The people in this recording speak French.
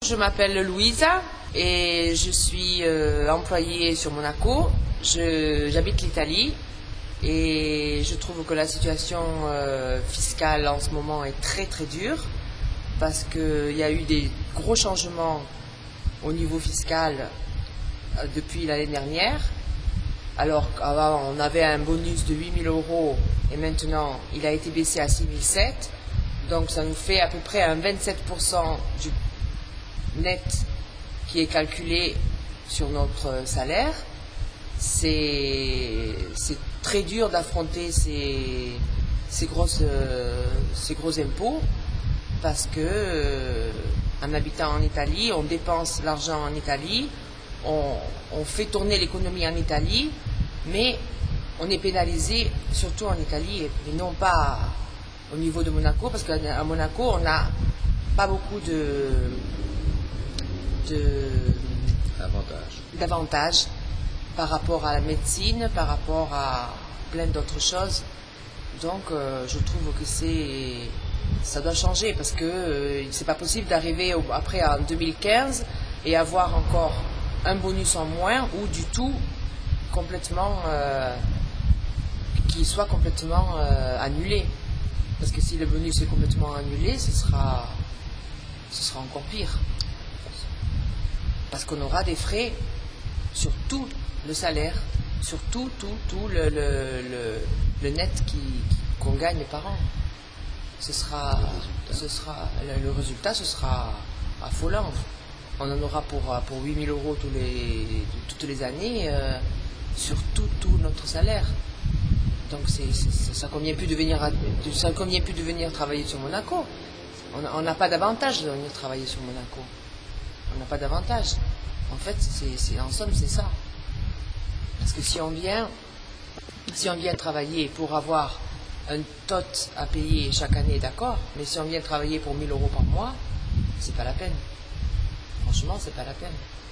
Je m'appelle Louisa et je suis employée sur Monaco. J'habite l'Italie et je trouve que la situation fiscale en ce moment est très très dure parce qu'il y a eu des gros changements au niveau fiscal depuis l'année dernière. Alors qu'avant on avait un bonus de 8 000 € et maintenant il a été baissé à 6 700. Donc ça nous fait à peu près un 27% du net qui est calculé sur notre salaire. C'est très dur d'affronter ces gros impôts parce que en habitant en Italie, on dépense l'argent en Italie, on fait tourner l'économie en Italie, mais on est pénalisé surtout en Italie et non pas au niveau de Monaco, parce qu'à Monaco, on n'a pas beaucoup d'avantages par rapport à la médecine, par rapport à plein d'autres choses. Donc, je trouve que ça doit changer, parce que c'est pas possible d'arriver après en 2015 et avoir encore un bonus en moins ou du tout complètement qui soit complètement annulé. Parce que si le bonus est complètement annulé, ce sera encore pire. Parce qu'on aura des frais sur tout le salaire, sur tout le net qu'on gagne par an. Le résultat, ce sera affolant. On en aura pour 8 000 € toutes les années sur tout notre salaire. Donc ça ne convient plus de venir travailler sur Monaco. On n'a pas d'avantage de venir travailler sur Monaco. On n'a pas d'avantage. En fait, en somme, c'est ça. Parce que si on vient travailler pour avoir un tot à payer chaque année, d'accord, mais si on vient travailler pour 1 000 € par mois, c'est pas la peine. Franchement, c'est pas la peine.